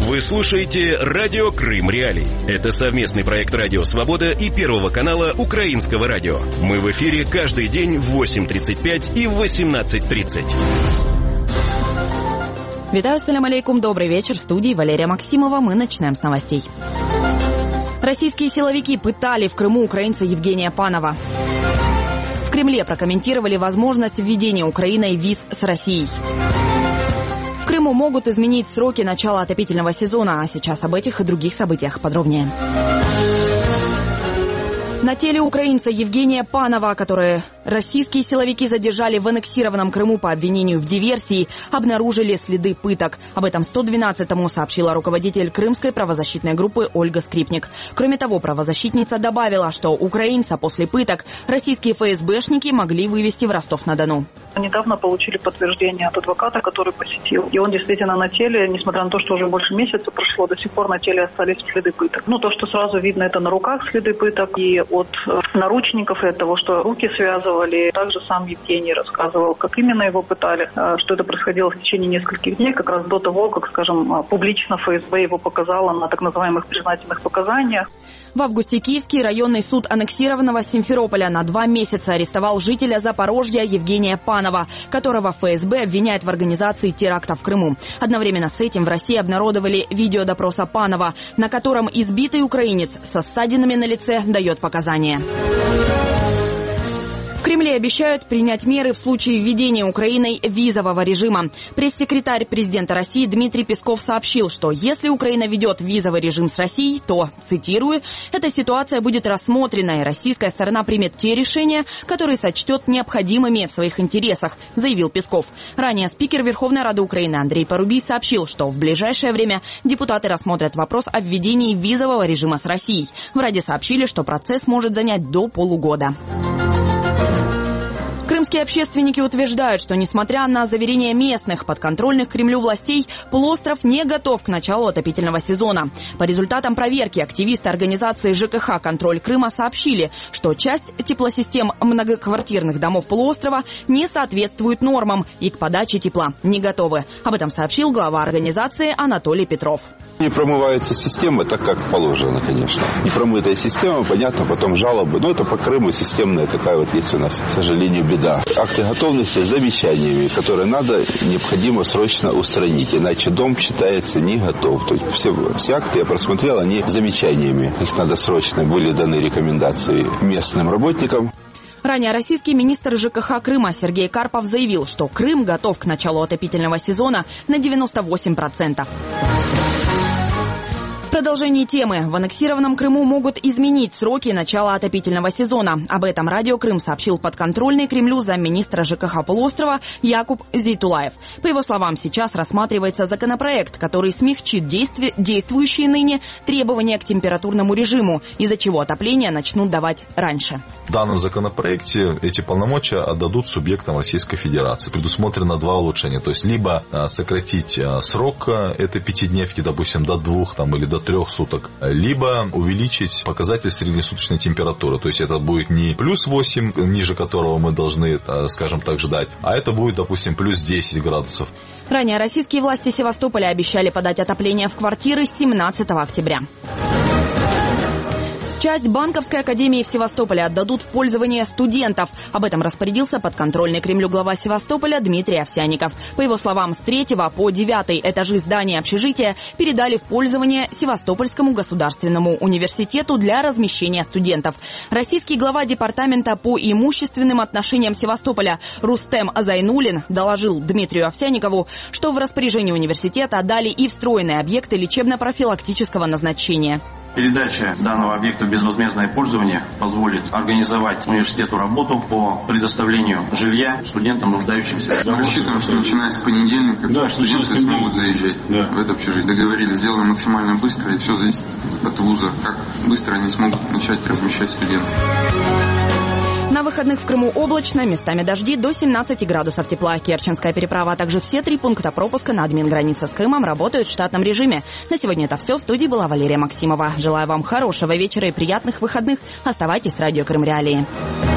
Вы слушаете «Радио Крым Реалии». Это совместный проект «Радио Свобода» и Первого канала Украинского радио. Мы в эфире каждый день в 8:35 и в 18:30. Витаю, салям алейкум, добрый вечер. В студии Валерия Максимова. Мы начинаем с новостей. Российские силовики пытали в Крыму украинца Евгения Панова. В Кремле прокомментировали возможность введения Украиной виз с Россией. В Крыму могут изменить сроки начала отопительного сезона, а сейчас об этих и других событиях подробнее. На теле украинца Евгения Панова, которое российские силовики задержали в аннексированном Крыму по обвинению в диверсии, обнаружили следы пыток. Об этом 112-му сообщила руководитель крымской правозащитной группы Ольга Скрипник. Кроме того, правозащитница добавила, что украинца после пыток российские ФСБшники могли вывести в Ростов-на-Дону. Недавно получили подтверждение от адвоката, который посетил. И он действительно на теле, несмотря на то, что уже больше месяца прошло, до сих пор на теле остались следы пыток. То, что сразу видно, это на руках следы пыток. И от наручников, и от того, что руки связывали. Также сам Евгений рассказывал, как именно его пытали, что это происходило в течение нескольких дней, как раз до того, как, скажем, публично ФСБ его показало на так называемых признательных показаниях. В августе Киевский районный суд аннексированного Симферополя на 2 месяца арестовал жителя Запорожья Евгения Панова, которого ФСБ обвиняет в организации теракта в Крыму. Одновременно с этим в России обнародовали видео допроса Панова, на котором избитый украинец со ссадинами на лице дает показания. В Кремле обещают принять меры в случае введения Украиной визового режима. Пресс-секретарь президента России Дмитрий Песков сообщил, что если Украина ведет визовый режим с Россией, то, цитирую, «эта ситуация будет рассмотрена, и российская сторона примет те решения, которые сочтет необходимыми в своих интересах», заявил Песков. Ранее спикер Верховной Рады Украины Андрей Парубий сообщил, что в ближайшее время депутаты рассмотрят вопрос о введении визового режима с Россией. В Раде сообщили, что процесс может занять до полугода. Крымские общественники утверждают, что, несмотря на заверения местных подконтрольных Кремлю властей, полуостров не готов к началу отопительного сезона. По результатам проверки активисты организации ЖКХ «Контроль Крыма» сообщили, что часть теплосистем многоквартирных домов полуострова не соответствует нормам и к подаче тепла не готовы. Об этом сообщил глава организации Анатолий Петров. Не промывается система так, как положено, конечно. Непромытая система, понятно, потом жалобы. Но это по Крыму системная такая вот есть у нас, к сожалению, беда. Акты готовности с замечаниями, которые необходимо срочно устранить. Иначе дом считается не готов. То есть все акты я просмотрел, они с замечаниями. Их надо срочно, были даны рекомендации местным работникам. Ранее российский министр ЖКХ Крыма Сергей Карпов заявил, что Крым готов к началу отопительного сезона на 98%. В продолжении темы. В аннексированном Крыму могут изменить сроки начала отопительного сезона. Об этом Радио Крым сообщил подконтрольный Кремлю замминистра ЖКХ полуострова Якуб Зейтулаев. По его словам, сейчас рассматривается законопроект, который смягчит действующие ныне требования к температурному режиму, из-за чего отопление начнут давать раньше. В данном законопроекте эти полномочия отдадут субъектам Российской Федерации. Предусмотрено 2 улучшения. То есть, либо сократить срок этой 5-дневки, допустим, до 2 или до 3 суток, либо увеличить показатель среднесуточной температуры. То есть это будет не плюс 8, ниже которого мы должны, скажем так, ждать, а это будет, допустим, плюс 10 градусов. Ранее российские власти Севастополя обещали подать отопление в квартиры с 17 октября. Часть банковской академии в Севастополе отдадут в пользование студентов. Об этом распорядился подконтрольный Кремлю глава Севастополя Дмитрий Овсянников. По его словам, с 3 по 9 этажи здания общежития передали в пользование Севастопольскому государственному университету для размещения студентов. Российский глава департамента по имущественным отношениям Севастополя Рустем Зайнуллин доложил Дмитрию Овсянникову, что в распоряжение университета отдали и встроенные объекты лечебно-профилактического назначения. Передача данного объекта в безвозмездное пользование позволит организовать университету работу по предоставлению жилья студентам, нуждающимся. Рассчитываем, что начиная с понедельника студенты смогут заезжать в это общежитие. Договорились, сделаем максимально быстро, и все зависит от вуза, как быстро они смогут начать размещать студентов. На выходных в Крыму облачно, местами дожди, до 17 градусов тепла. Керченская переправа, а также все 3 пункта пропуска на админгранице с Крымом работают в штатном режиме. На сегодня это все. В студии была Валерия Максимова. Желаю вам хорошего вечера и приятных выходных. Оставайтесь с Радио Крым Реалии.